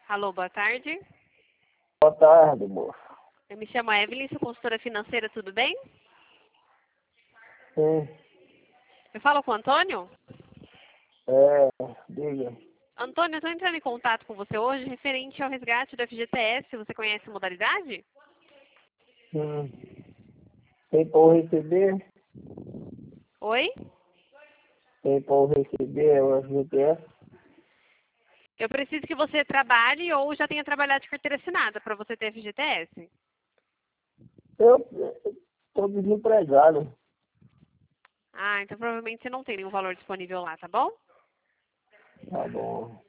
Alô, boa tarde. Boa tarde, moço. Eu me chamo Evelyn, sou consultora financeira, tudo bem? Sim, Eu falo com o Antônio? diga. Antônio, eu estou entrando em contato com você hoje referente ao resgate do FGTS. Você conhece a modalidade? Tem por receber? Oi? Tem por receber o FGTS? Eu preciso que você trabalhe ou já tenha trabalhado de carteira assinada para você ter FGTS. Eu estou desempregado. Ah, então provavelmente você não tem nenhum valor disponível lá, tá bom? Tá bom.